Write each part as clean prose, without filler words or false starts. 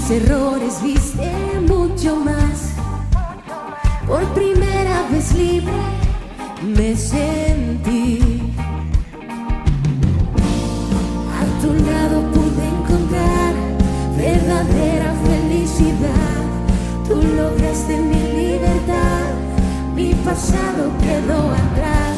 errores viste mucho más. Por primera vez libre me sentí. A tu lado pude encontrar verdadera felicidad. Tú lograste mi libertad, mi pasado quedó atrás.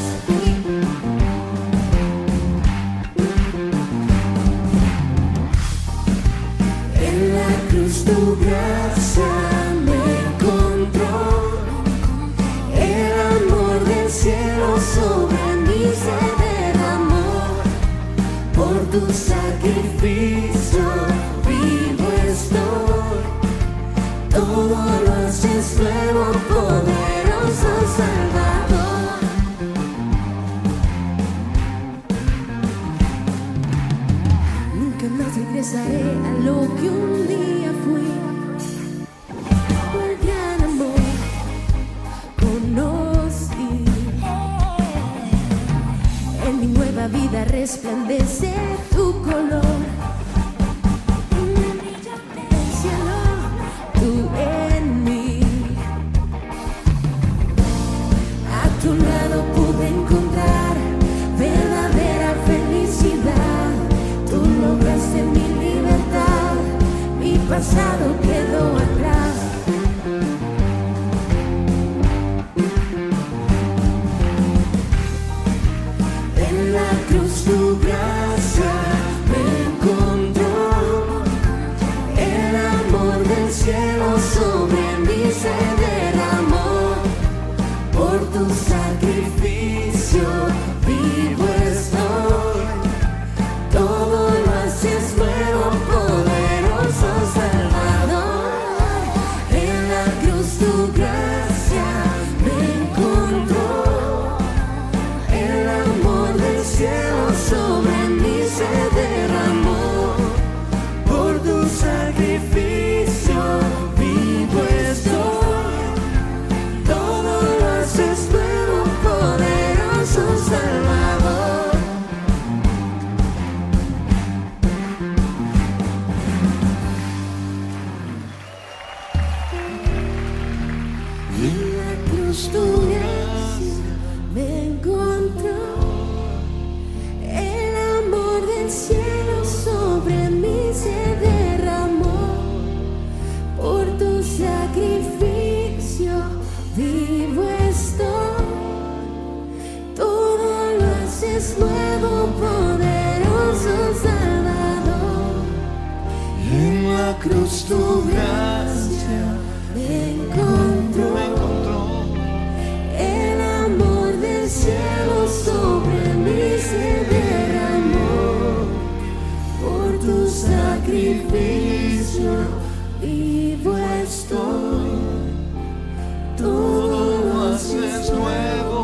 En la cruz tu gracia me encontró. El amor del cielo sobre mí se derramó. Por tu sacrificio vivo estoy. Todo lo haces nuevo, poderoso Salvador. Nunca más regresaré a lo que un día fui. Por gran amor conocí. En mi nueva vida resplandece tu color. Pasado quedó atrás. En la cruz tu gracia me encontró. El amor del cielo sobre mí se derramó. Por tu sacrificio vivo estoy. Todo lo haces nuevo, poderoso Salvador. En la cruz tu gracia me encontró. El amor del cielo sobre mí se derramó. Por tu sacrificio vivo estoy. Todo lo haces nuevo, poderoso Salvador. Tu gracia me encontró. El amor del cielo sobre mí se derramó. Por tu sacrificio vivo estoy. Todo lo haces nuevo, poderoso Salvador. En la cruz tu gracia me encontró. El cielo sobre mí se derramó. Por tu sacrificio vivo estoy. Todo lo haces nuevo.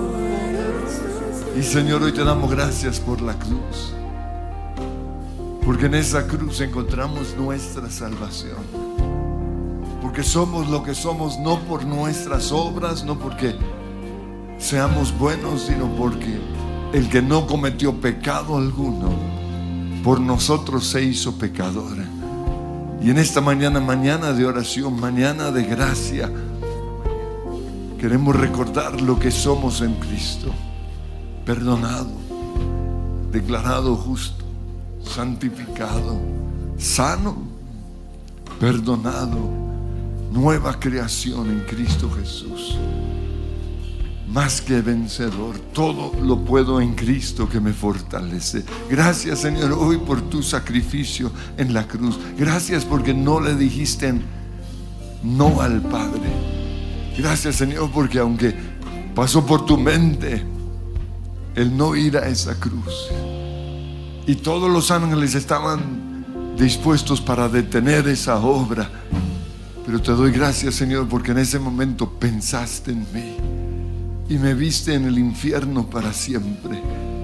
Y Señor, hoy te damos gracias por la cruz, porque en esa cruz encontramos nuestra salvación. Porque somos lo que somos no por nuestras obras, no porque seamos buenos, sino porque el que no cometió pecado alguno por nosotros se hizo pecador. Y en esta mañana, mañana de oración, mañana de gracia, queremos recordar lo que somos en Cristo: perdonado, declarado justo, santificado, sano, perdonado, nueva creación en Cristo Jesús. Más que vencedor, todo lo puedo en Cristo que me fortalece. Gracias, Señor, hoy por tu sacrificio en la cruz. Gracias porque no le dijiste no al Padre. Gracias, Señor, porque aunque pasó por tu mente el no ir a esa cruz, y todos los ángeles estaban dispuestos para detener esa obra, pero te doy gracias, Señor, porque en ese momento pensaste en mí y me viste en el infierno para siempre.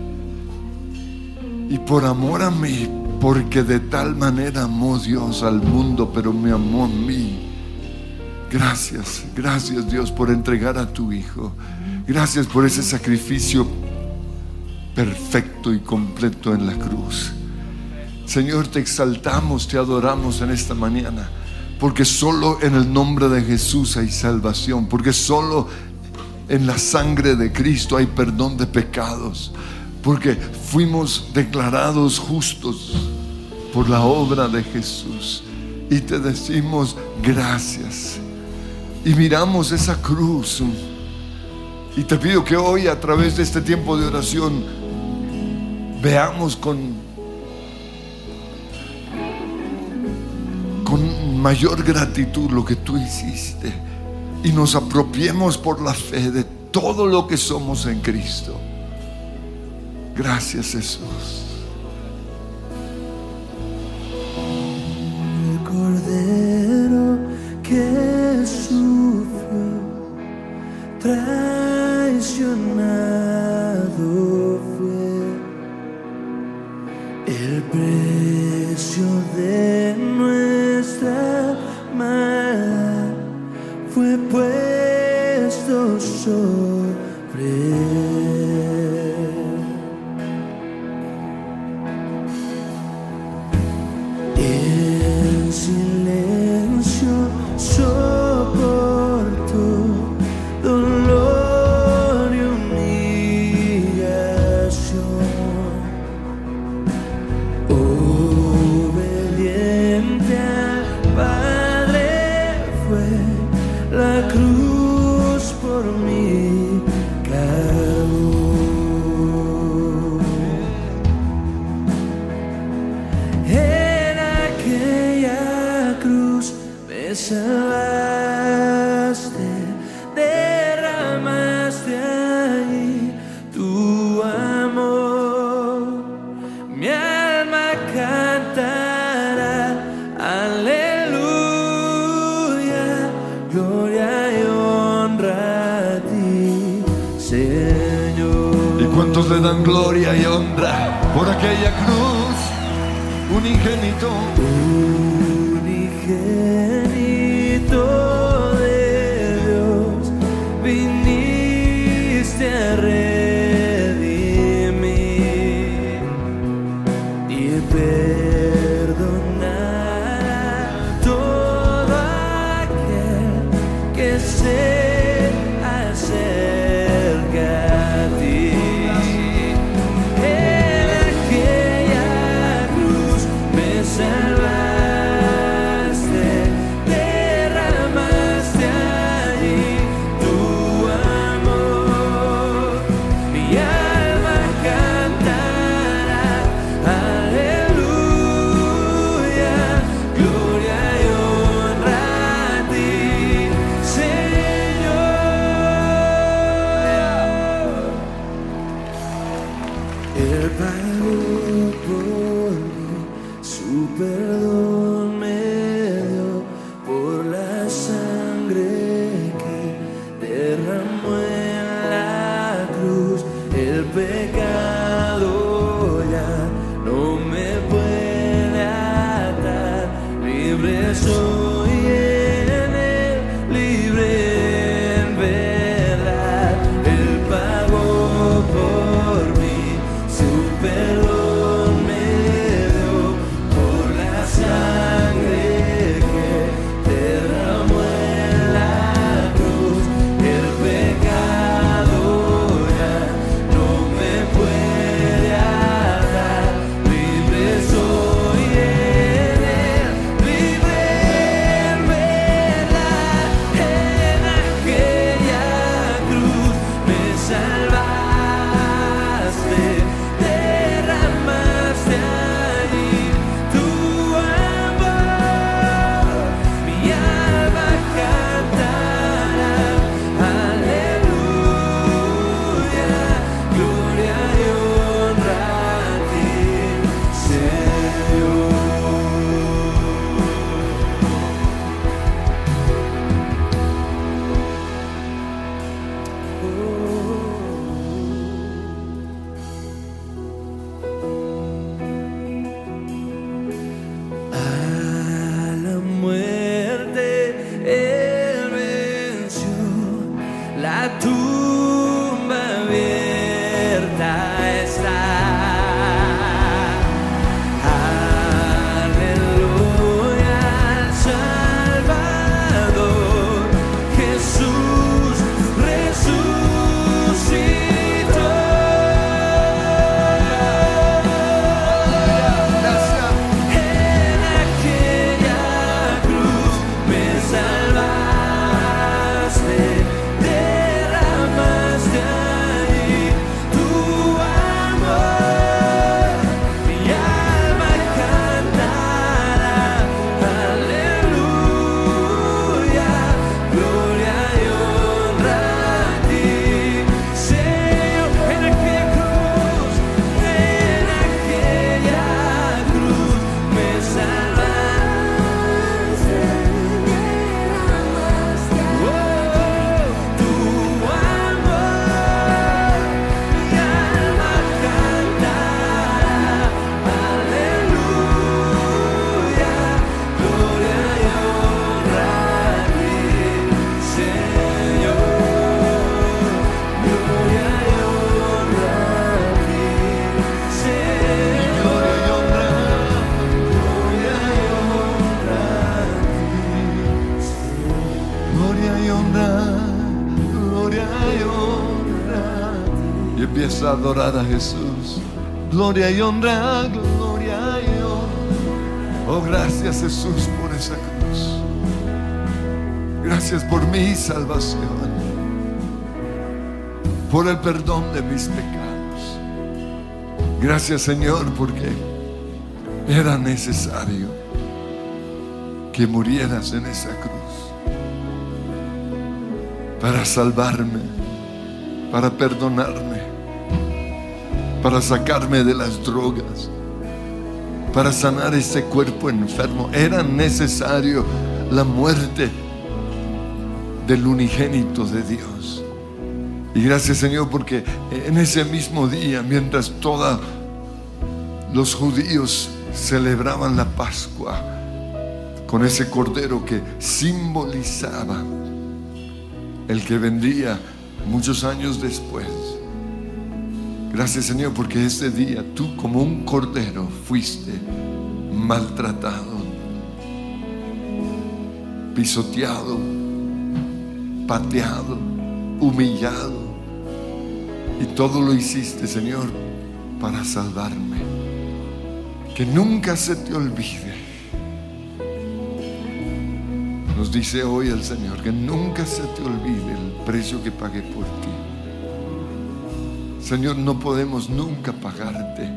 Y por amor a mí, porque de tal manera amó Dios al mundo, pero me amó a mí. Gracias, gracias Dios por entregar a tu Hijo. Gracias por ese sacrificio perfecto y completo en la cruz. Señor, te exaltamos, te adoramos en esta mañana. Porque solo en el nombre de Jesús hay salvación. Porque solo en la sangre de Cristo hay perdón de pecados. Porque fuimos declarados justos por la obra de Jesús. Y te decimos gracias. Y miramos esa cruz. Y te pido que hoy, a través de este tiempo de oración, veamos con mayor gratitud lo que tú hiciste y nos apropiemos por la fe de todo lo que somos en Cristo. Gracias, Jesús. El Cordero que sufrió, traicionado fue, el precio de nuestra maldad fue puesto sobre él. En silencio soportó dolor y humillación. Obediente al Padre fue, la cruz por mí cargó. En aquella cruz me salvaste, derramaste ahí tu amor. Mi alma cantará, aleluya, gloria y honra a ti, Señor. ¿Y cuántos le dan gloria y honra por aquella cruz? Unigénito, Unigénito de Dios, viniste a redimir y perdonar a todo aquel que se acerca a ti. En aquella cruz me salvaste, derramaste allí tu amor. Mi alma cantará, aleluya, empieza a adorar a Jesús. Gloria y honra, gloria y honra. Oh, gracias Jesús por esa cruz. Gracias por mi salvación, por el perdón de mis pecados. Gracias Señor, porque era necesario que murieras en esa cruz para salvarme, para perdonarme, para sacarme de las drogas, para sanar ese cuerpo enfermo. Era necesario la muerte del unigénito de Dios. Y gracias Señor, porque en ese mismo día, mientras todos los judíos celebraban la Pascua con ese cordero que simbolizaba el que vendría muchos años después. Gracias Señor, porque ese día tú como un cordero fuiste maltratado, pisoteado, pateado, humillado, y todo lo hiciste Señor para salvarme. Que nunca se te olvide, nos dice hoy el Señor, que nunca se te olvide el precio que pagué por ti. Señor, no podemos nunca pagarte,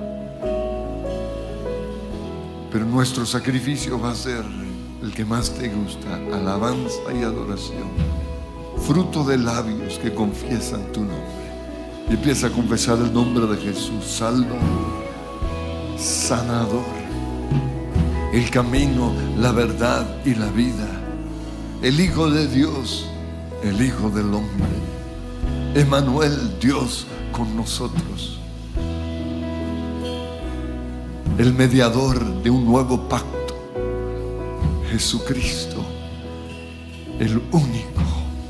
pero nuestro sacrificio va a ser el que más te gusta: alabanza y adoración, fruto de labios que confiesan tu nombre. Y empieza a confesar el nombre de Jesús: Salvador, sanador, el camino, la verdad y la vida, el Hijo de Dios, el Hijo del hombre, Emmanuel, Dios con nosotros, el mediador de un nuevo pacto, Jesucristo, el único.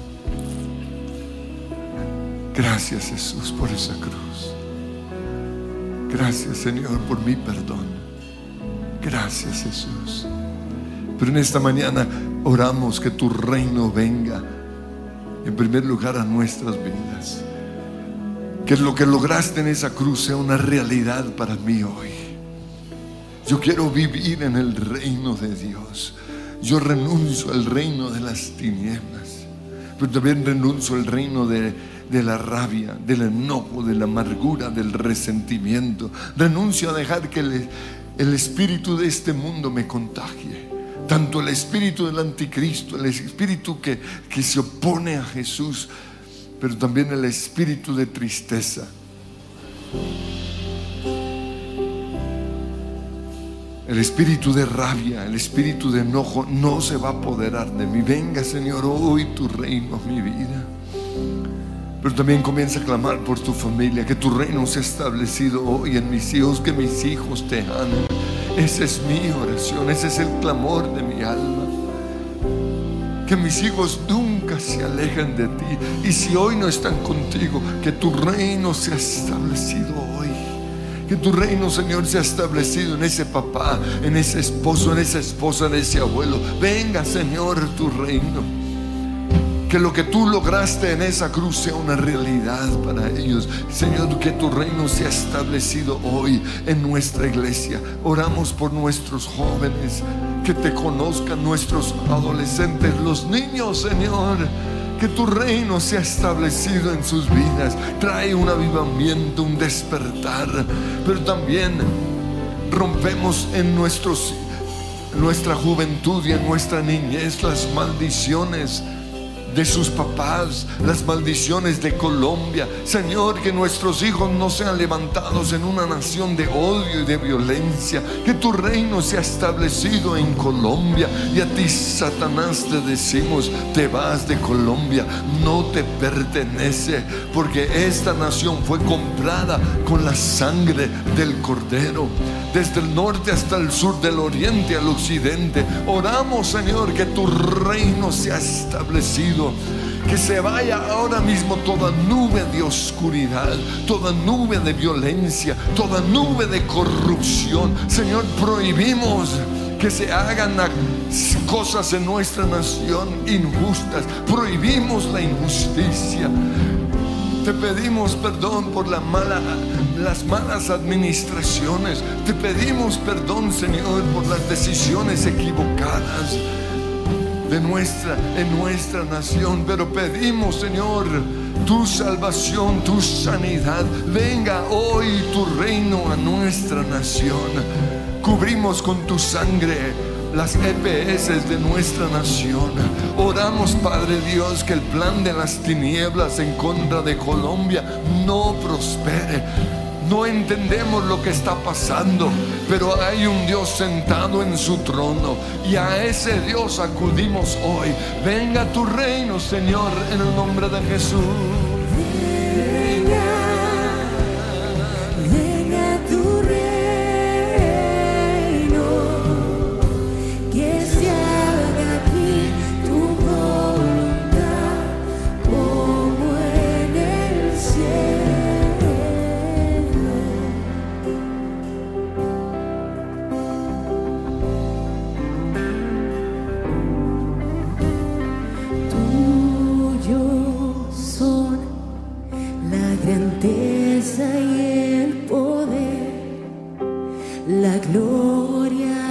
Gracias Jesús por esa cruz. Gracias Señor por mi perdón. Gracias Jesús. Pero en esta mañana oramos que tu reino venga en primer lugar a nuestras vidas. Que lo que lograste en esa cruz sea una realidad para mí hoy. Yo quiero vivir en el reino de Dios. Yo renuncio al reino de las tinieblas, pero también renuncio al reino de la rabia, del enojo, de la amargura, del resentimiento. Renuncio a dejar que el espíritu de este mundo me contagie. Tanto el espíritu del anticristo, el espíritu que se opone a Jesús, pero también el espíritu de tristeza, el espíritu de rabia, el espíritu de enojo no se va a apoderar de mí. Venga Señor hoy tu reino a mi vida. Pero también comienza a clamar por tu familia, que tu reino sea establecido hoy en mis hijos, que mis hijos te amen. Esa es mi oración, ese es el clamor de mi alma. Que mis hijos nunca se alejen de ti. Y si hoy no están contigo, que tu reino sea establecido hoy. Que tu reino, Señor, sea establecido en ese papá, en ese esposo, en esa esposa, en ese abuelo. Venga, Señor, tu reino. Que lo que tú lograste en esa cruz sea una realidad para ellos. Señor, que tu reino sea establecido hoy en nuestra iglesia. Oramos por nuestros jóvenes, que te conozcan, nuestros adolescentes, los niños, Señor. Que tu reino sea establecido en sus vidas. Trae un avivamiento, un despertar. Pero también rompemos en nuestra juventud y en nuestra niñez las maldiciones de sus papás, las maldiciones de Colombia. Señor, que nuestros hijos no sean levantados en una nación de odio y de violencia. Que tu reino sea establecido en Colombia. Y a ti, Satanás, te decimos: te vas de Colombia, no te pertenece, porque esta nación fue comprada con la sangre del Cordero. Desde el norte hasta el sur, del oriente al occidente, oramos, Señor, que tu reino sea establecido. Que se vaya ahora mismo toda nube de oscuridad, toda nube de violencia, toda nube de corrupción. Señor, prohibimos que se hagan cosas en nuestra nación injustas. Prohibimos la injusticia. Te pedimos perdón por las malas administraciones. Te pedimos perdón, Señor, por las decisiones equivocadas en nuestra nación. Pero pedimos, Señor, tu salvación, tu sanidad. Venga hoy tu reino a nuestra nación. Cubrimos con tu sangre las EPS de nuestra nación. Oramos, Padre Dios, que el plan de las tinieblas en contra de Colombia no prospere. No entendemos lo que está pasando, pero hay un Dios sentado en su trono, y a ese Dios acudimos hoy. Venga tu reino, Señor, en el nombre de Jesús. Venga tu reino, que se haga aquí tu voluntad, como en el cielo. Tuyos son la grandeza y el poder, la gloria,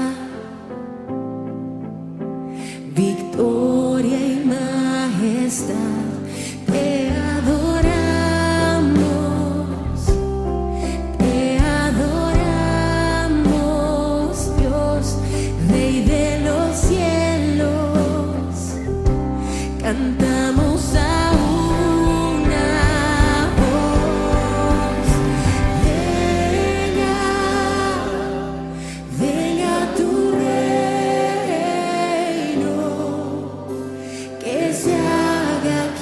victoria y majestad. Te adoramos, Dios, Rey de los cielos. Cantamos a una voz. Venga tu reino, que se haga aquí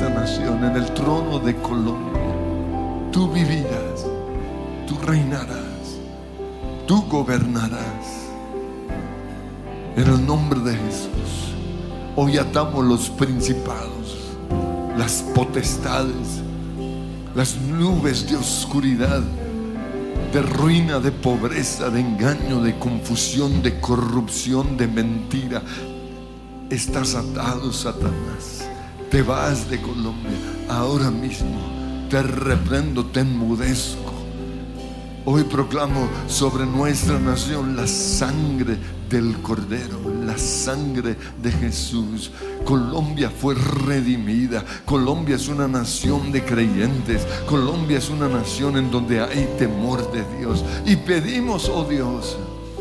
nuestra nación, en el trono de Colombia. Tú vivirás, tú reinarás, tú gobernarás. En el nombre de Jesús, hoy atamos los principados, las potestades, las nubes de oscuridad, de ruina, de pobreza, de engaño, de confusión, de corrupción, de mentira. Estás atado, Satanás. Te vas de Colombia ahora mismo. Te reprendo, te enmudezco. Hoy proclamo sobre nuestra nación la sangre del Cordero, la sangre de Jesús. Colombia fue redimida. Colombia es una nación de creyentes. Colombia es una nación en donde hay temor de Dios. Y pedimos, oh Dios,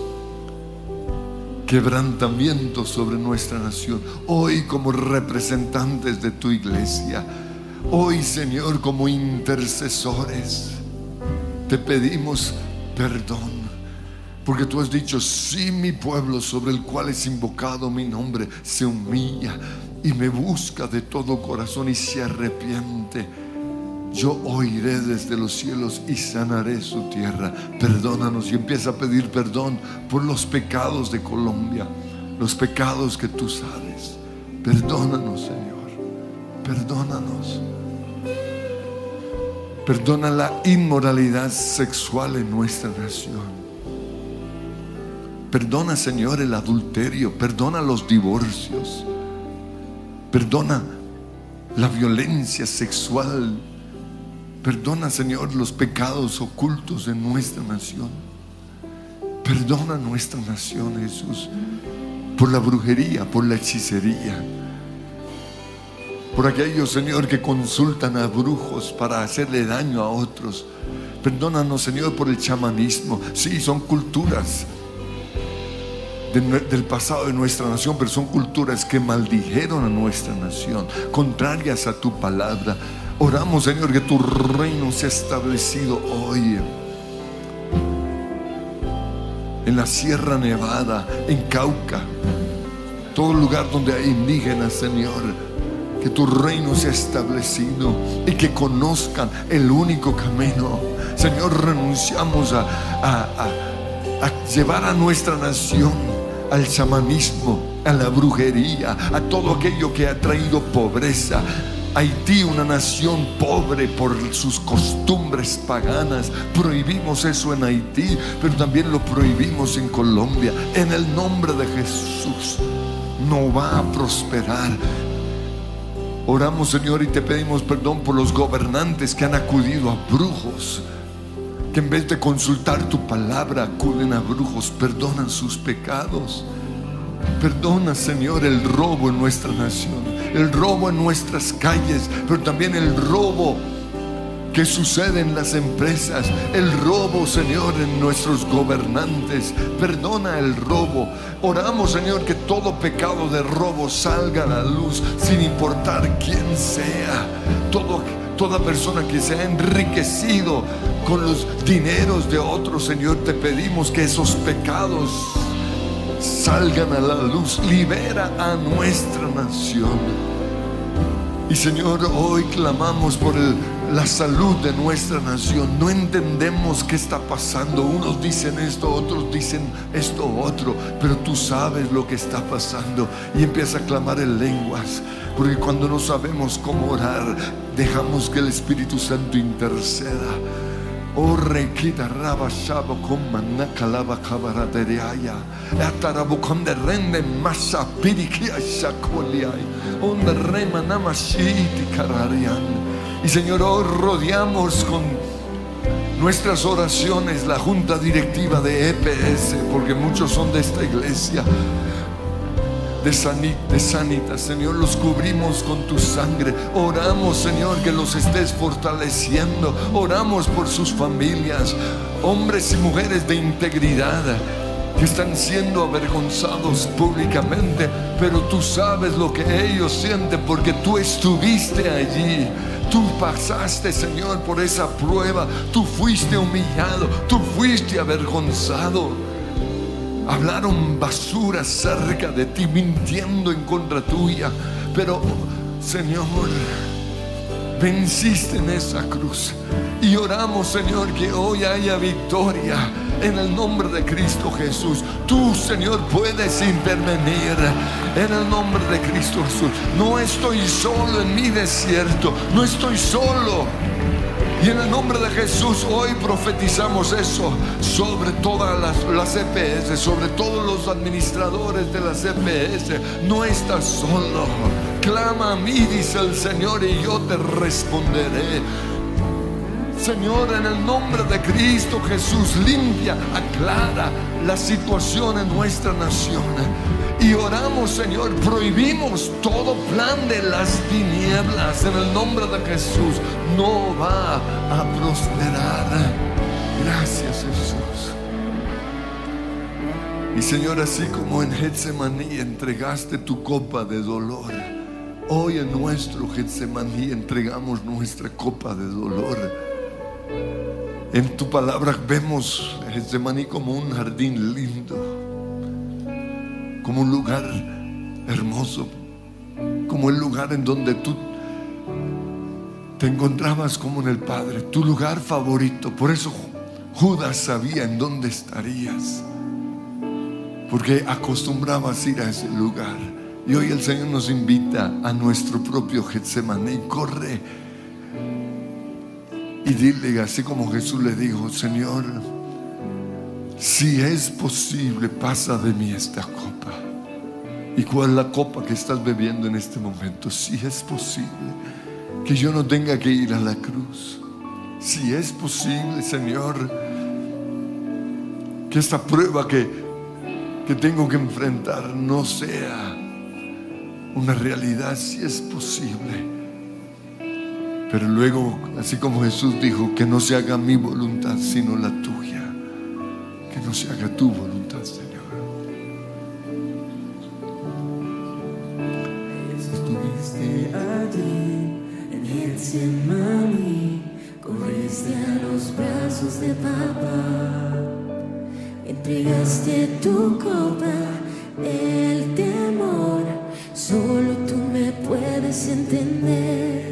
quebrantamiento sobre nuestra nación. Hoy como representantes de tu iglesia, hoy, Señor, como intercesores, te pedimos perdón, porque tú has dicho: si mi pueblo, sobre el cual es invocado mi nombre, se humilla y me busca de todo corazón y se arrepiente, yo oiré desde los cielos y sanaré su tierra. Perdónanos. Y empieza a pedir perdón por los pecados de Colombia, los pecados que tú sabes. Perdónanos, Señor. Perdónanos. Perdona la inmoralidad sexual en nuestra nación. Perdona, Señor, el adulterio. Perdona los divorcios. Perdona la violencia sexual. Perdona, Señor, los pecados ocultos en nuestra nación. Perdona nuestra nación, Jesús, por la brujería, por la hechicería, por aquellos, Señor, que consultan a brujos para hacerle daño a otros. Perdónanos, Señor, por el chamanismo. Sí, son culturas del pasado de nuestra nación, pero son culturas que maldijeron a nuestra nación, contrarias a tu palabra. Oramos, Señor, que tu reino sea establecido hoy en la Sierra Nevada, en Cauca, todo lugar donde hay indígenas, Señor. Que tu reino sea establecido y que conozcan el único camino. Señor, renunciamos a llevar a nuestra nación al chamanismo, a la brujería, a todo aquello que ha traído pobreza. Haití, una nación pobre por sus costumbres paganas. Prohibimos eso en Haití, pero también lo prohibimos en Colombia. En el nombre de Jesús, no va a prosperar. Oramos, Señor, y te pedimos perdón por los gobernantes que han acudido a brujos, que en vez de consultar tu palabra acuden a brujos. Perdonan sus pecados. Perdona, Señor, el robo en nuestra nación, el robo en nuestras calles, pero también el robo que sucede en las empresas, el robo, Señor, en nuestros gobernantes. Perdona el robo. Oramos, Señor, que todo pecado de robo salga a la luz, sin importar quién sea. Toda persona que se ha enriquecido con los dineros de otros, Señor, te pedimos que esos pecados salgan a la luz. Libera a nuestra nación. Y, Señor, hoy clamamos por la salud de nuestra nación. No entendemos qué está pasando. Unos dicen esto, otros dicen esto otro, pero tú sabes lo que está pasando. Y empieza a clamar en lenguas, porque cuando no sabemos cómo orar, dejamos que el Espíritu Santo interceda. Oh, requita raba shabo con manakalaba kabaradereaya. Atarabu con de rende masa pirikia shakoliai. Onda rema namashiti kararian. Y, Señor, hoy rodeamos con nuestras oraciones la junta directiva de EPS, porque muchos son de esta iglesia. De Sanitas, Señor, los cubrimos con tu sangre. Oramos, Señor, que los estés fortaleciendo. Oramos por sus familias, hombres y mujeres de integridad que están siendo avergonzados públicamente, pero tú sabes lo que ellos sienten, porque tú estuviste allí. Tú pasaste, Señor, por esa prueba. Tú fuiste humillado, tú fuiste avergonzado. Hablaron basura acerca de ti, mintiendo en contra tuya. Pero, Señor, venciste en esa cruz. Y oramos, Señor, que hoy haya victoria en el nombre de Cristo Jesús. Tú, Señor, puedes intervenir en el nombre de Cristo Jesús. No estoy solo en mi desierto, no estoy solo. Y en el nombre de Jesús hoy profetizamos eso sobre todas las EPS, sobre todos los administradores de las EPS. No estás solo. Clama a mí, dice el Señor, y yo te responderé. Señor, en el nombre de Cristo Jesús, limpia, aclara la situación en nuestra nación. Y oramos, Señor, prohibimos todo plan de las tinieblas. En el nombre de Jesús no va a prosperar. Gracias, Jesús. Y Señor, así como en Getsemaní entregaste tu copa de dolor, hoy en nuestro Getsemaní entregamos nuestra copa de dolor. En tu palabra vemos Getsemaní como un jardín lindo, como un lugar hermoso, como el lugar en donde tú te encontrabas como en el Padre, tu lugar favorito. Por eso Judas sabía en dónde estarías, porque acostumbrabas ir a ese lugar. Y hoy el Señor nos invita a nuestro propio Getsemaní. Corre y dile, así como Jesús le dijo: Señor, si es posible, pasa de mí esta copa. ¿Y cuál es la copa que estás bebiendo en este momento? Si es posible, que yo no tenga que ir a la cruz. Si es posible, Señor, que esta prueba que tengo que enfrentar no sea una realidad. Si es posible. Pero luego, así como Jesús dijo, que no se haga mi voluntad sino la tuya. Que no se haga tu voluntad, Señor. Estuviste allí en Getsemaní, corriste a los brazos de papá, entregaste tu copa del temor. Solo tú me puedes entender.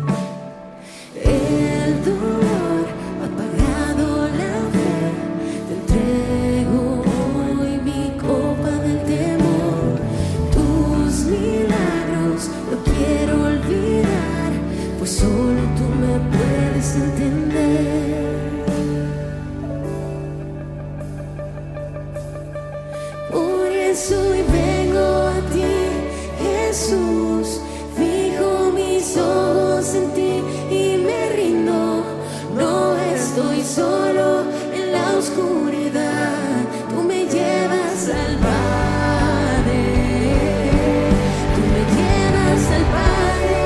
El dolor ha apagado la fe. Te entrego hoy mi copa del temor. Tus milagros no quiero olvidar, pues solo tú me puedes entender. Por eso hoy vengo a ti, Jesús. Fijo mis ojos en ti y me rindo. No estoy solo en la oscuridad. Tú me llevas al Padre. Tú me llevas al Padre.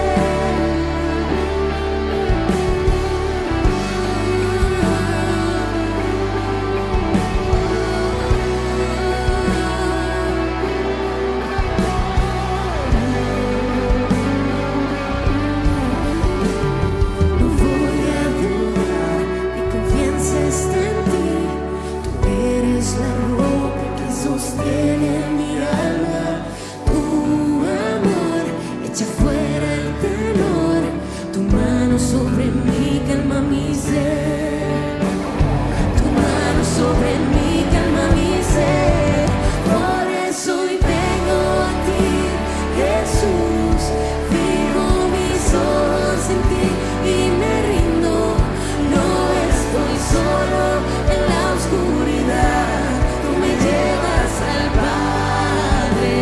Sostiene mi alma, tu amor echa fuera el temor, tu mano sobre mí calma mi ser, tu mano sobre mí calma mi ser. Por eso hoy vengo a ti, Jesús, fijo mis ojos en ti y me rindo. No estoy solo en la oscuridad, tú me llevas al Padre.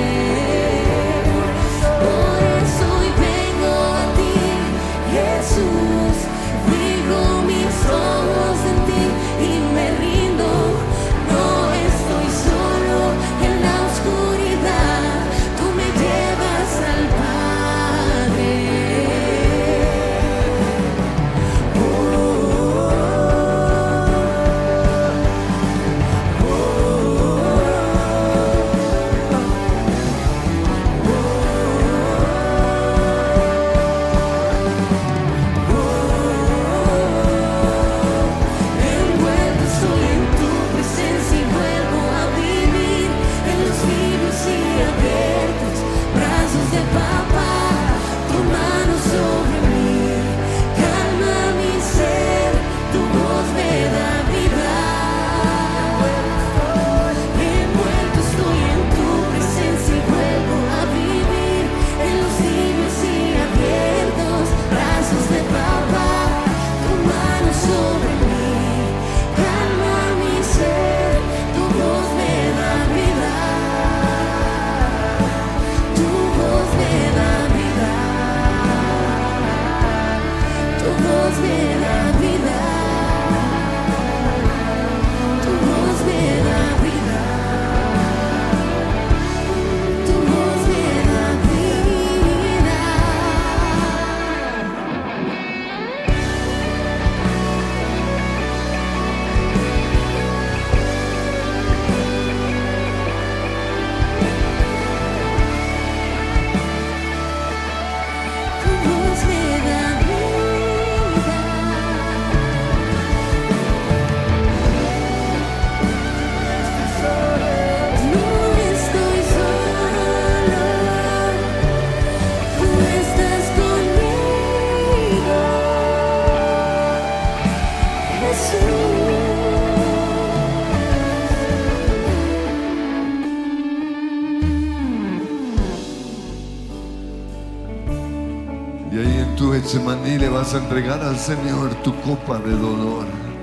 Por eso hoy vengo a ti, Jesús, fijo mis ojos me da vida. Tu voz me da vida. Tu voz me da vida. Tu voz me da vida. No estoy solo, tú estás conmigo, Jesús. Y ahí en tu Getsemaní le vas a entregar al Señor tu copa de dolor.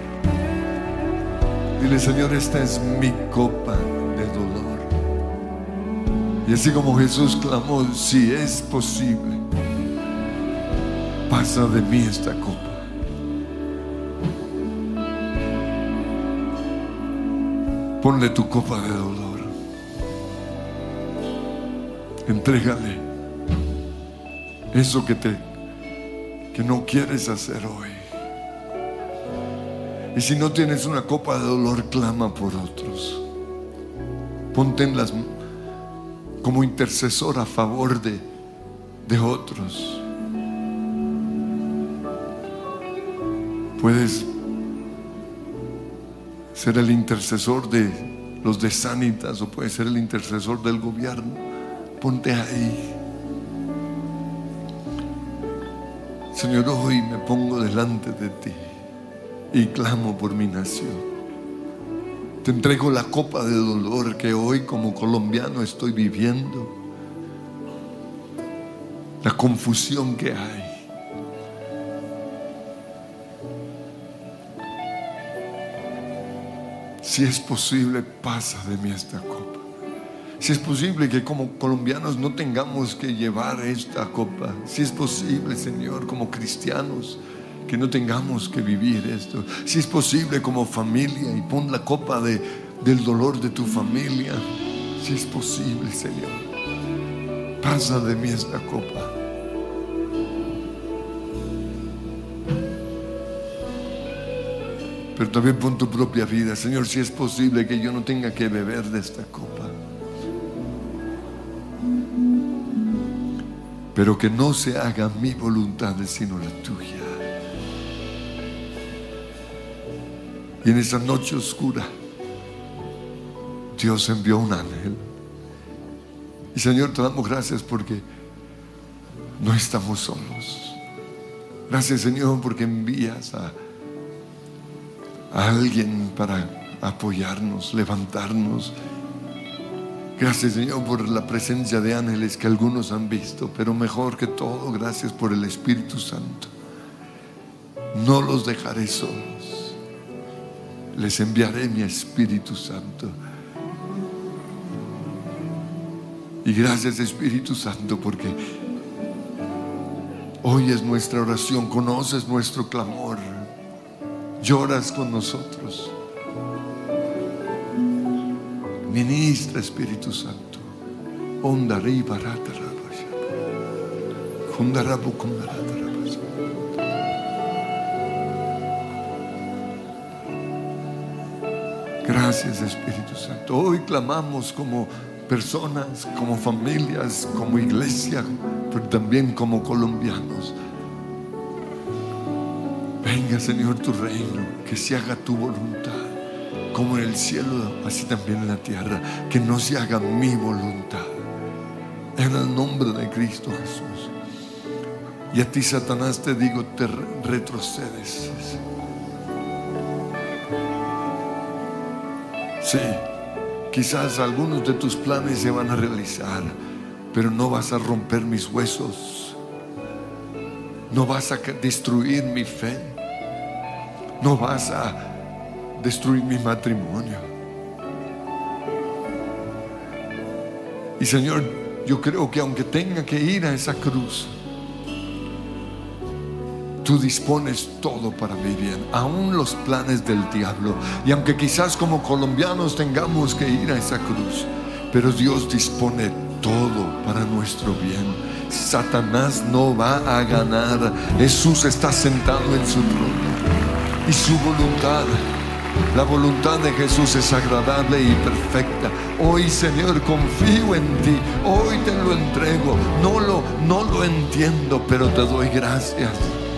Dile, Señor, esta es mi copa de dolor. Y así como Jesús clamó, si es posible, pasa de mí esta copa. Ponle tu copa de dolor. Entrégale eso que no quieres hacer hoy. Y si no tienes una copa de dolor, clama por otros. Ponte en como intercesor a favor de otros. Puedes ser el intercesor de los de Sanitas o puedes ser el intercesor del gobierno. Ponte ahí. Señor, hoy me pongo delante de ti y clamo por mi nación. Te entrego la copa de dolor que hoy como colombiano estoy viviendo. La confusión que hay. Si es posible, pasa de mí esta copa. Si es posible que como colombianos no tengamos que llevar esta copa. Si es posible, Señor, como cristianos, que no tengamos que vivir esto. Si es posible como familia, y pon la copa del dolor de tu familia. Si es posible, Señor, pasa de mí esta copa. Pero también pon tu propia vida. Señor, si es posible que yo no tenga que beber de esta copa, pero que no se haga mi voluntad sino la tuya. Y en esa noche oscura Dios envió un ángel. Y Señor, te damos gracias porque no estamos solos. Gracias, Señor, porque envías a alguien para apoyarnos, levantarnos. Gracias, Señor, por la presencia de ángeles que algunos han visto, pero mejor que todo, gracias por el Espíritu Santo. No los dejaré solos. Les enviaré mi Espíritu Santo. Y gracias, Espíritu Santo, porque oyes nuestra oración, conoces nuestro clamor, lloras con nosotros. Ministra, Espíritu Santo. Ondari barata rabasha. Kundarabu kundarata rabasha. Gracias, Espíritu Santo. Hoy clamamos como personas, como familias, como iglesia, pero también como colombianos. Venga, Señor, tu reino, que se haga tu voluntad, como en el cielo, así también en la tierra. Que no se haga mi voluntad. En el nombre de Cristo Jesús. Y a ti, Satanás, te digo, te retrocedes. Sí, quizás algunos de tus planes se van a realizar, pero no vas a romper mis huesos. No vas a destruir mi fe. No vas a destruir mi matrimonio. Y Señor, yo creo que aunque tenga que ir a esa cruz, Tú dispones todo para mi bien, aún los planes del diablo. Y aunque quizás como colombianos tengamos que ir a esa cruz, pero Dios dispone todo para nuestro bien. Satanás no va a ganar. Jesús está sentado en su trono y su voluntad, la voluntad de Jesús es agradable y perfecta. Hoy, Señor, confío en ti. Hoy te lo entrego. No lo entiendo, pero te doy gracias.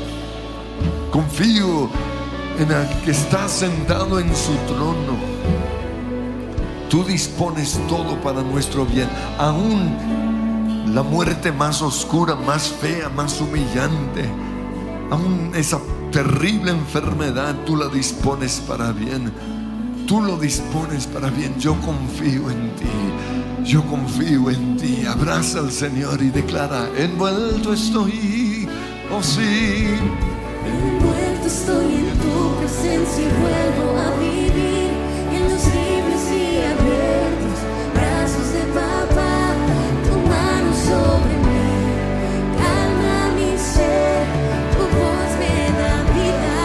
Confío en el que está sentado en su trono. Tú dispones todo para nuestro bien, aún la muerte más oscura, más fea, más humillante, aún esa terrible enfermedad, tú la dispones para bien. Tú lo dispones para bien. Yo confío en ti. Yo confío en ti. Abraza al Señor y declara: envuelto estoy, oh sí. Envuelto estoy en tu presencia y vuelvo a vivir en los libres y abiertos brazos de papá. Tu mano sobre mí calma mi ser, tu voz me da vida.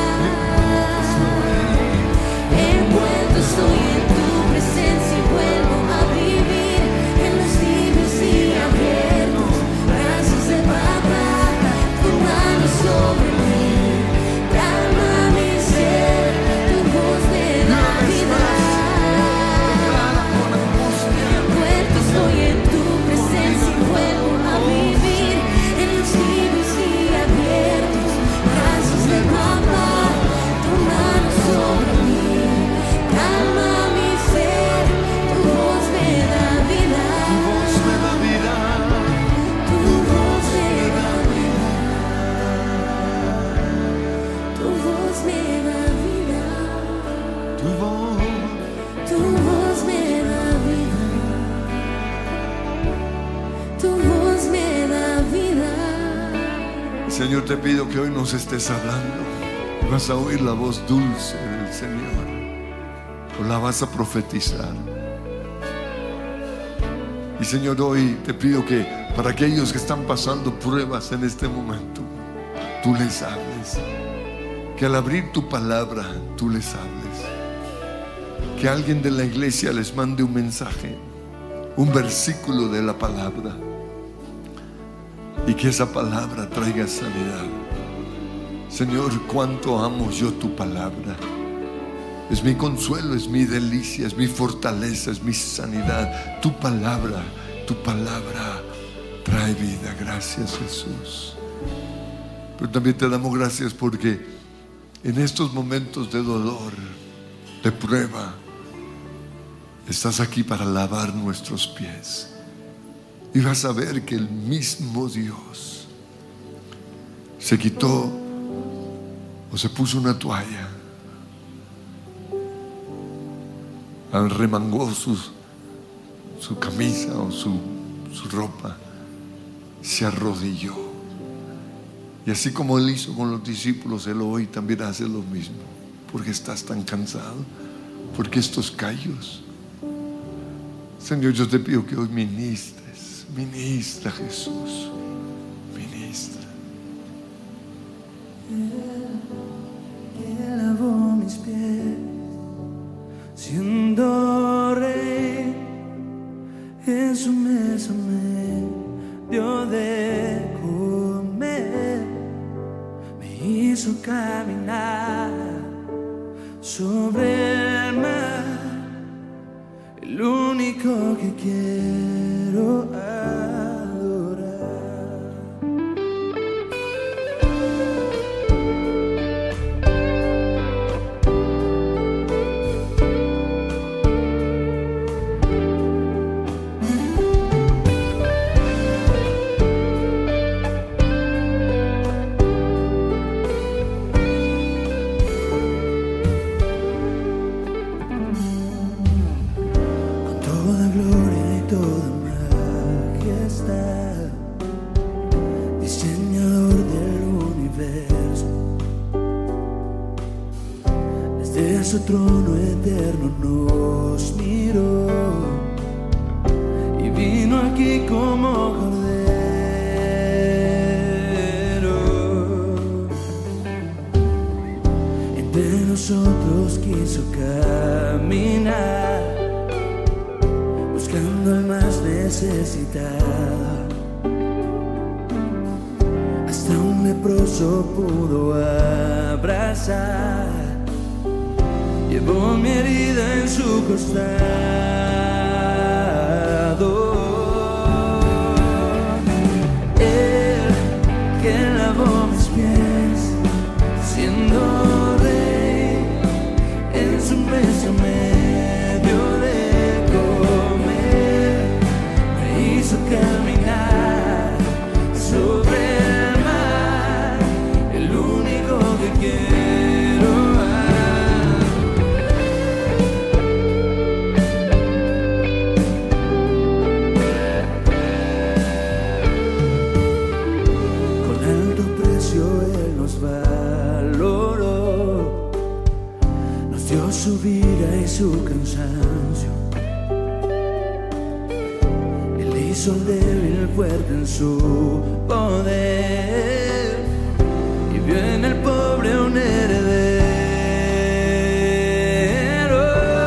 Envuelto estoy en tu presencia y vuelvo a vivir en los libres y abiertos brazos de papá. Tu mano sobre mí calma mi ser, tu voz me da vida. Envuelto estoy en tu presencia y vuelvo a vivir en los libres y abiertos brazos de papá. Tu mano sobre mí calma mi ser, tu voz me da vida. Tu voz me da vida. Tu voz me da vida. Tu voz. Tu voz me da vida. Tu voz me da vida. Señor, te pido que hoy nos estés hablando. Vas a oír la voz dulce del Señor, o la vas a profetizar. Y Señor, hoy te pido que para aquellos que están pasando pruebas en este momento, tú les hables. Que al abrir tu palabra, tú les hables. Que alguien de la iglesia les mande un mensaje, un versículo de la palabra, y que esa palabra traiga sanidad. Señor, cuánto amo yo tu palabra. Es mi consuelo, es mi delicia, es mi fortaleza, es mi sanidad. Tu palabra trae vida. Gracias, Jesús. Pero también te damos gracias porque en estos momentos de dolor, de prueba, estás aquí para lavar nuestros pies. Y vas a ver que el mismo Dios se quitó o se puso una toalla, remangó su camisa o su ropa, se arrodilló. Y así como Él hizo con los discípulos, Él hoy también hace lo mismo. Porque estás tan cansado, porque estos callos. Señor, yo te pido que hoy ministra Jesús, ministra. Que lavó mis pies siendo rey, en su mesa me dio de comer, me hizo caminar sobre el mar, el único que quiero adorar. Su trono eterno nos miró y vino aquí como cordero. de nosotros quiso caminar, buscando al más necesitado. Hasta un leproso pudo abrazar, llevó mi herida en su costado. Él que lavó mis pies, siendo rey, en su mesa me dio de comer, me hizo caminar sobre el mar, el único que quiero. Con alto precio Él nos valoró, nos dio su vida y su cansancio. Él hizo al débil fuerte en su poder y vio en el pobre un heredero.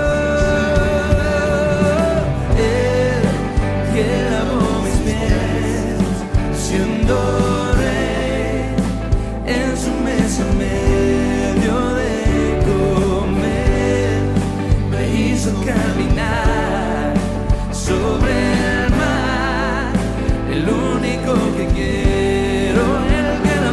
Él que lavó mis pies, siendo rey, en su mesa me dio de comer, me hizo caminar sobre el mar, el único que quiero. Él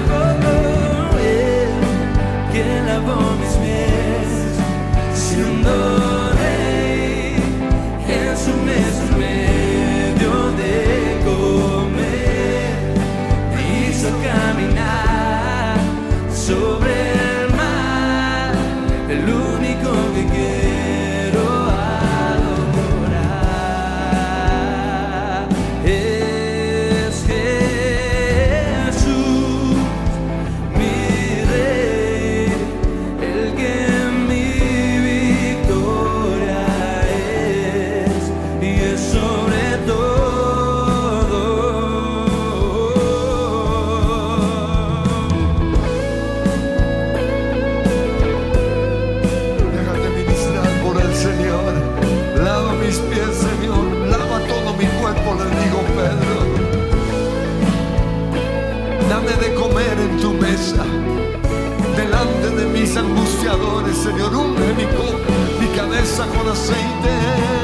que lavó mis pies, siendo rey, en su mesa me dio de comer, me hizo caminar sobre el mar, el único que quiero adorar es Jesús, mi rey, el que mi victoria es, y es sobre todo. Déjate ministrar por el Señor. Lava mis pies, Señor. Lava todo mi cuerpo, le digo Pedro. Dame de comer en tu mesa, delante de mis angustiadores, Señor. Unge mi cabeza con aceite.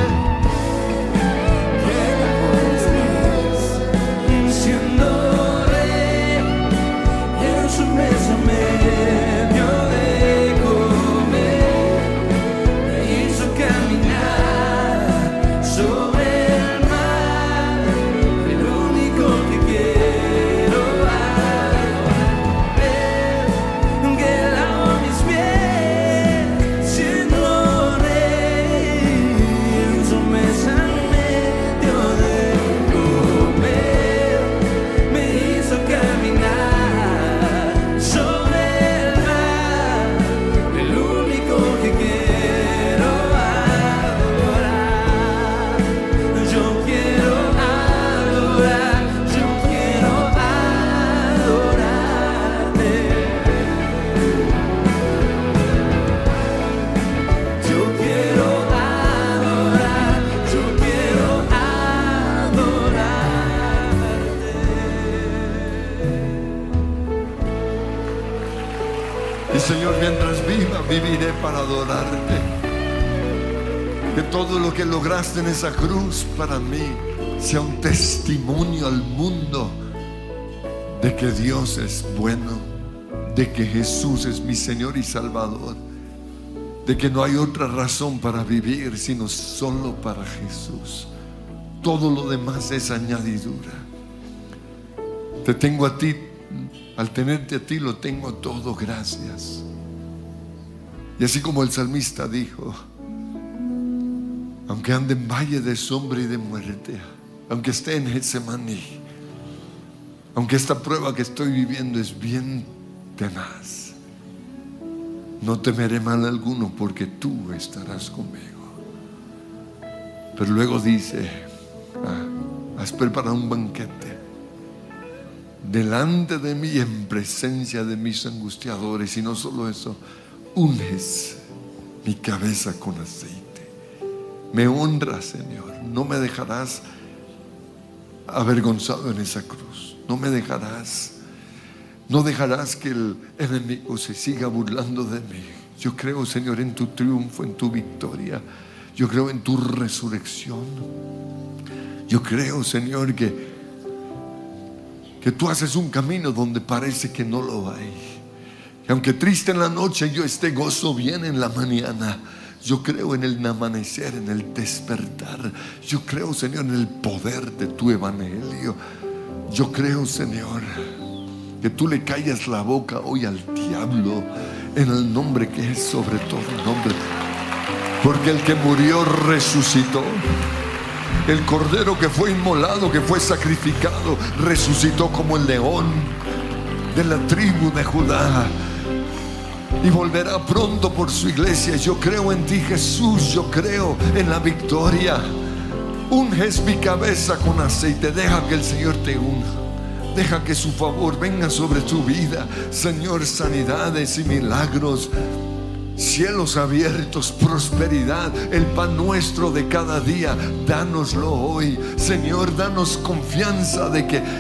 Siendo rey, en su mesa me dio de comer, me hizo caminar sobre el mar, el único que quiero adorar. Él que lavó mis pies, siendo rey, en su mesa me dio de comer, me hizo caminar sobre el mar, el único que quiero adorar. Yo quiero adorar, yo quiero adorarte. Yo quiero adorar, yo quiero adorarte. Y Señor, mientras viva, viviré para adorarte. Que todo lo que lograste en esa cruz para mí sea un testimonio al mundo de que Dios es bueno, de que Jesús es mi Señor y Salvador, de que no hay otra razón para vivir sino solo para Jesús. Todo lo demás es añadidura. Te tengo a ti, al tenerte a ti lo tengo todo, gracias. Y así como el salmista dijo, aunque ande en valle de sombra y de muerte, aunque esté en Getsemaní, aunque esta prueba que estoy viviendo es bien tenaz, no temeré mal alguno porque tú estarás conmigo. Pero luego dice, has preparado un banquete delante de mí en presencia de mis angustiadores. Y no solo eso, unges mi cabeza con aceite. Me honras, Señor. No me dejarás avergonzado en esa cruz. No me dejarás. No dejarás que el enemigo se siga burlando de mí. Yo creo, Señor, en tu triunfo, en tu victoria. Yo creo en tu resurrección. Yo creo, Señor, que tú haces un camino donde parece que no lo hay. Y aunque triste en la noche yo esté, gozo bien en la mañana. Yo creo en el amanecer, en el despertar. Yo creo, Señor, en el poder de tu evangelio. Yo creo, Señor, que tú le callas la boca hoy al diablo en el nombre que es sobre todo nombre. Porque el que murió resucitó. El cordero que fue inmolado, que fue sacrificado, resucitó como el león de la tribu de Judá. Y volverá pronto por su iglesia. Yo creo en ti, Jesús. Yo creo en la victoria. Unges mi cabeza con aceite. Deja que el Señor te unja. Deja que su favor venga sobre tu vida. Señor, sanidades y milagros, cielos abiertos, prosperidad, el pan nuestro de cada día, dánoslo hoy. Señor, danos confianza de que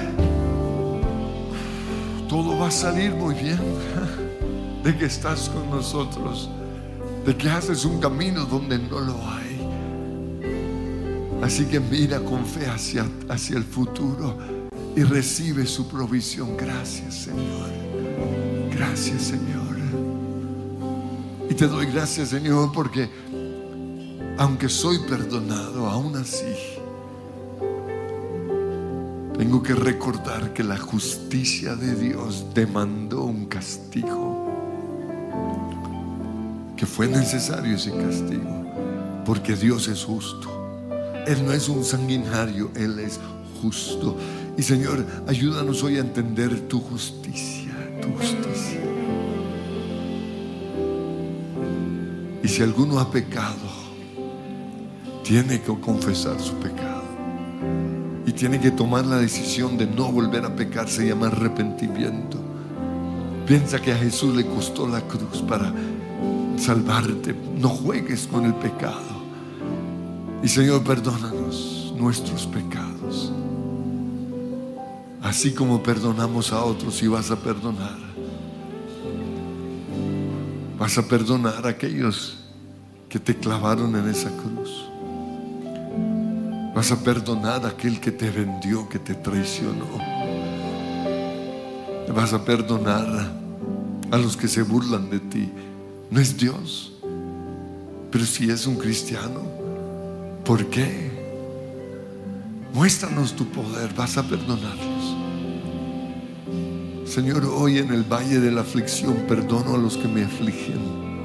todo va a salir muy bien, de que estás con nosotros, de que haces un camino donde no lo hay. Así que mira con fe hacia el futuro y recibe su provisión. Gracias, Señor. Gracias, Señor. Y te doy gracias, Señor, porque aunque soy perdonado, aún así tengo que recordar que la justicia de Dios demandó un castigo, que fue necesario ese castigo, porque Dios es justo. Él no es un sanguinario, Él es justo. Y Señor, ayúdanos hoy a entender tu justicia, tu justicia. Y si alguno ha pecado, tiene que confesar su pecado y tiene que tomar la decisión de no volver a pecar. Se llama arrepentimiento. Piensa que a Jesús le costó la cruz para salvarte. No juegues con el pecado. Y Señor, perdónanos nuestros pecados, así como perdonamos a otros. Y vas a perdonar. Vas a perdonar a aquellos que te clavaron en esa cruz. Vas a perdonar a aquel que te vendió, que te traicionó. Vas a perdonar a los que se burlan de ti. No es Dios, pero si es un cristiano, ¿por qué? Muéstranos tu poder. Vas a perdonarlos. Señor, hoy en el valle de la aflicción perdono a los que me afligen.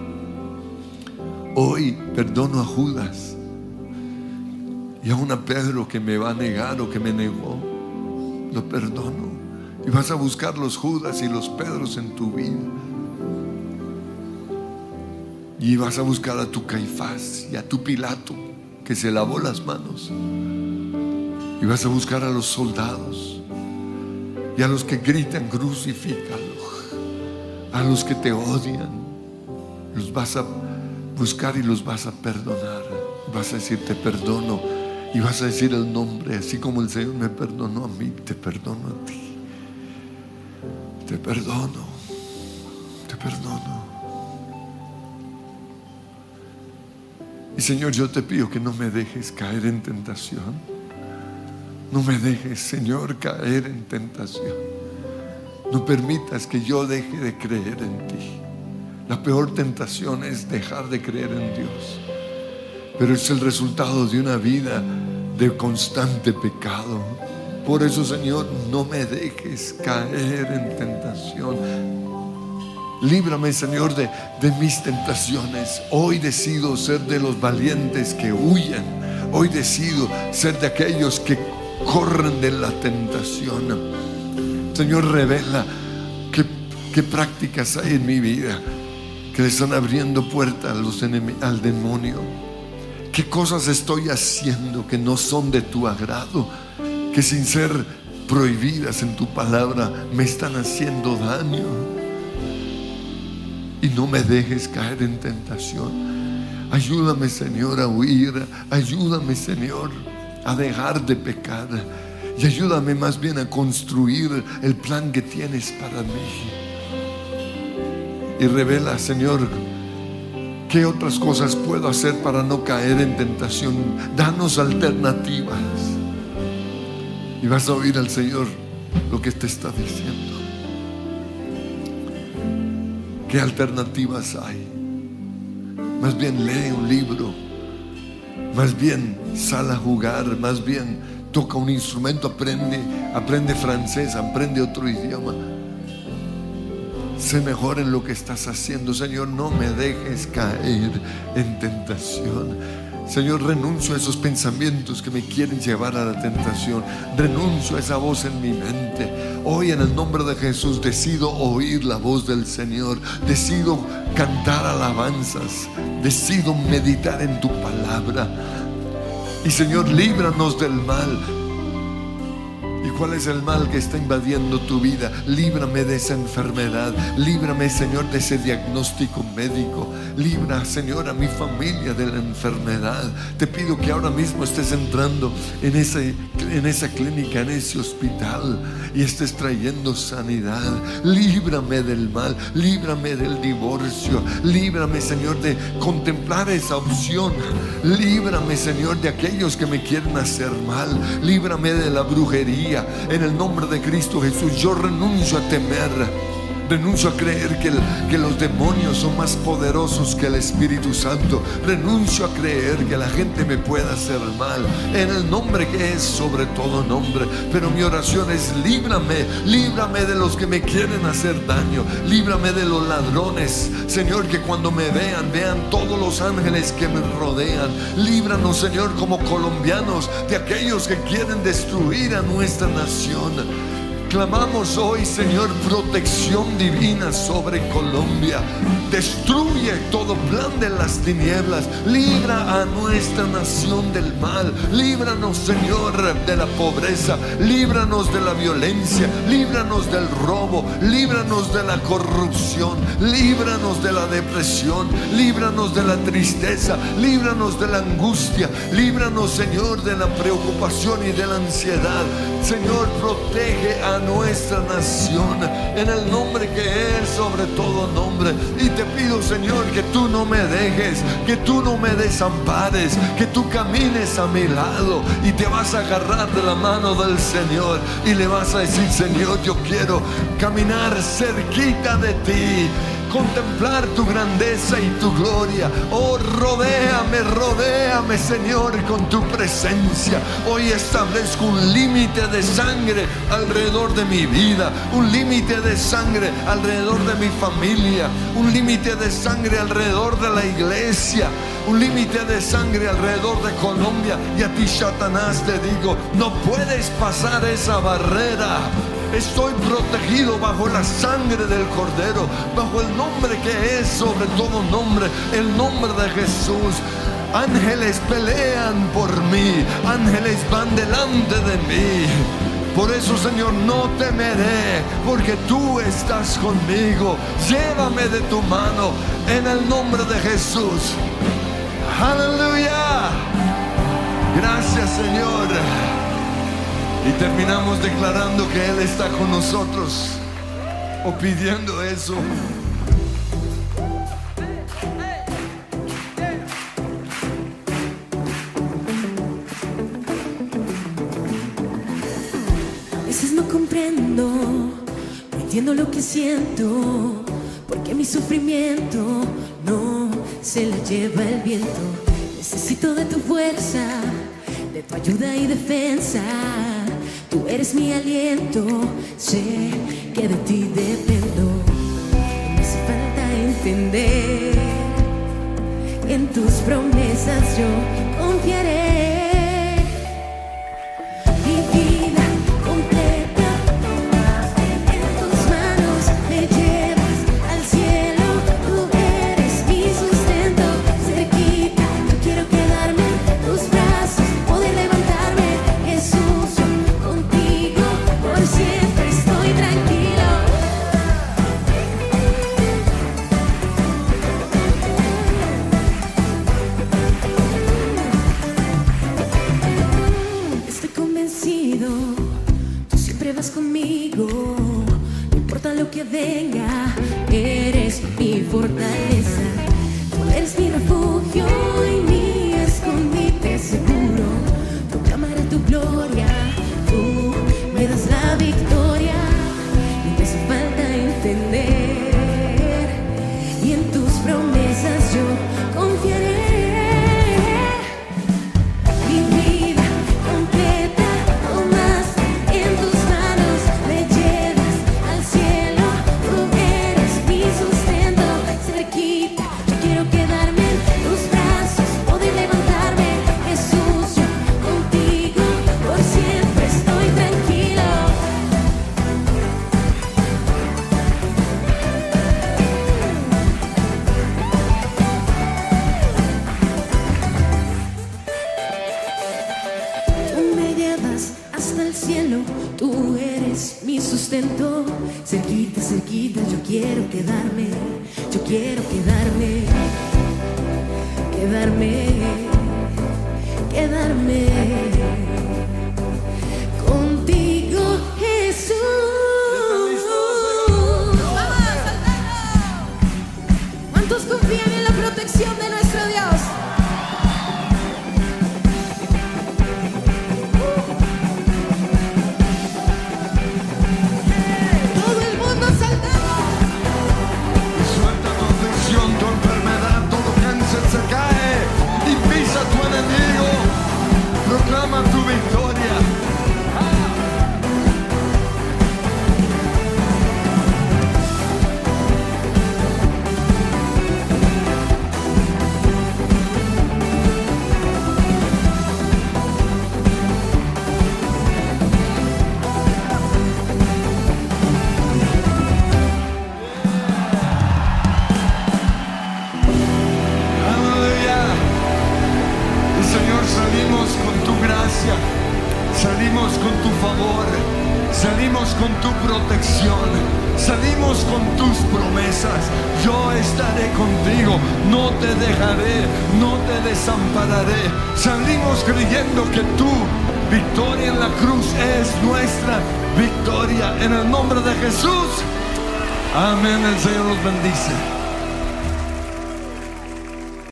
Hoy perdono a Judas y aún a Pedro, que me va a negar o que me negó. Lo perdono. Y vas a buscar los Judas y los Pedros en tu vida. Y vas a buscar a tu Caifás y a tu Pilato, que se lavó las manos. Y vas a buscar a los soldados y a los que gritan crucifícalo, a los que te odian. Los vas a buscar y los vas a perdonar. Vas a decir: te perdono. Y vas a decir el nombre, así como el Señor me perdonó a mí, te perdono a ti. Te perdono. Te perdono. Y Señor, yo te pido que no me dejes caer en tentación. No me dejes, Señor, caer en tentación. No permitas que yo deje de creer en ti. La peor tentación es dejar de creer en Dios, pero es el resultado de una vida de constante pecado. Por eso, Señor, no me dejes caer en tentación. Líbrame, Señor, de mis tentaciones. Hoy decido ser de los valientes que huyen. Hoy decido ser de aquellos que corren de la tentación. Señor, revela qué prácticas hay en mi vida que le están abriendo puertas al demonio. ¿Qué cosas estoy haciendo que no son de tu agrado, que sin ser prohibidas en tu palabra me están haciendo daño? y no me dejes caer en tentación. Ayúdame, Señor, a huir. Ayúdame, Señor, a dejar de pecar. Y ayúdame más bien a construir el plan que tienes para mí. Y revela, Señor, qué otras cosas puedo hacer para no caer en tentación. Danos alternativas. Y vas a oír al Señor lo que te está diciendo. ¿Qué alternativas hay? Más bien lee un libro. Más bien sal a jugar. Más bien toca un instrumento, aprende francés, aprende otro idioma. Sé mejor en lo que estás haciendo. Señor, no me dejes caer en tentación. Señor, renuncio a esos pensamientos que me quieren llevar a la tentación. Renuncio a esa voz en mi mente. Hoy, en el nombre de Jesús, decido oír la voz del Señor. Decido cantar alabanzas. Decido meditar en tu palabra. Y Señor, líbranos del mal. ¿Y cuál es el mal que está invadiendo tu vida? Líbrame de esa enfermedad. Líbrame, Señor, de ese diagnóstico médico. Libra, Señor, a mi familia de la enfermedad. Te pido que ahora mismo estés entrando en esa clínica, en ese hospital, y estés trayendo sanidad. Líbrame del mal. Líbrame del divorcio. Líbrame, Señor, de contemplar esa opción. Líbrame, Señor, de aquellos que me quieren hacer mal. Líbrame de la brujería. En el nombre de Cristo Jesús, yo renuncio a temer. Renuncio a creer que los demonios son más poderosos que el Espíritu Santo. Renuncio a creer que la gente me pueda hacer mal, en el nombre que es sobre todo nombre. Pero mi oración es: líbrame de los que me quieren hacer daño. Líbrame de los ladrones, Señor, que cuando me vean todos los ángeles que me rodean. Líbranos, Señor, como colombianos, de aquellos que quieren destruir a nuestra nación. Clamamos hoy, Señor, protección divina sobre Colombia. Destruye todo plan de las tinieblas. Libra a nuestra nación del mal. Líbranos, Señor, de la pobreza. Líbranos de la violencia. Líbranos del robo. Líbranos de la corrupción. Líbranos de la depresión. Líbranos de la tristeza. Líbranos de la angustia. Líbranos, Señor, de la preocupación y de la ansiedad. Señor, protege a nuestra nación en el nombre que es sobre todo nombre. Y te pido, Señor, que tú no me dejes, que tú no me desampares, que tú camines a mi lado y te vas a agarrar de la mano del Señor y le vas a decir: Señor, yo quiero caminar cerquita de ti, contemplar tu grandeza y tu gloria. Oh, rodéame, Señor, con tu presencia. Hoy establezco un límite de sangre alrededor de mi vida, un límite de sangre alrededor de mi familia, un límite de sangre alrededor de la iglesia, un límite de sangre alrededor de Colombia. Y a ti, Satanás, te digo: no puedes pasar esa barrera. Estoy protegido bajo la sangre del Cordero, bajo el nombre que es sobre todo nombre, el nombre de Jesús. Ángeles pelean por mí, ángeles van delante de mí. Por eso, Señor, no temeré, porque tú estás conmigo. Llévame de tu mano, en el nombre de Jesús. Aleluya. Gracias, Señor. Y terminamos declarando que Él está con nosotros, o pidiendo eso. A veces no comprendo, no entiendo lo que siento, porque mi sufrimiento no se lo lleva el viento. Necesito de tu fuerza, de tu ayuda y defensa. Tú eres mi aliento, sé que de ti dependo. No me hace falta entender, en tus promesas yo confiaré. Mi vida completa en tus manos me llevas al cielo. Tú eres mi sustento, se me quita, no quiero quedarme en tus brazos, poder levantarme, Jesús. Siempre estoy tranquilo. fortaleza. Tú eres mi refugio y mi escondite seguro. Proclamaré tu gloria, tú me das la victoria. No te hace falta entender, y en tus promesas yo confiaré. Mi vida completa tomas en tus manos, me llevas al cielo, tú eres mi sustento. Cerquita, yo quiero quedarme en tus brazos, poder levantarme. Jesús, yo contigo por siempre estoy tranquilo. Tú me llevas hasta el cielo, tú eres mi sustento. Cerquita, cerquita, yo quiero quedarme, yo quiero quedarme, quedarme, quedarme contigo, Jesús. ¿Cuántos confían en la protección de nuestro Dios? Todo el mundo saltando. Suelta tu aflicción, tu enfermedad, todo cáncer se cae y pisa a tu enemigo. Proclama tu victoria. Aleluya. Y Señor, salimos con tu gracia, salimos con tu favor, salimos con tu protección, salimos con tus promesas. Yo estaré contigo, no te dejaré, no te desampararé. Salimos creyendo que tu victoria en la cruz es nuestra victoria. En el nombre de Jesús. Amén. El Señor los bendice.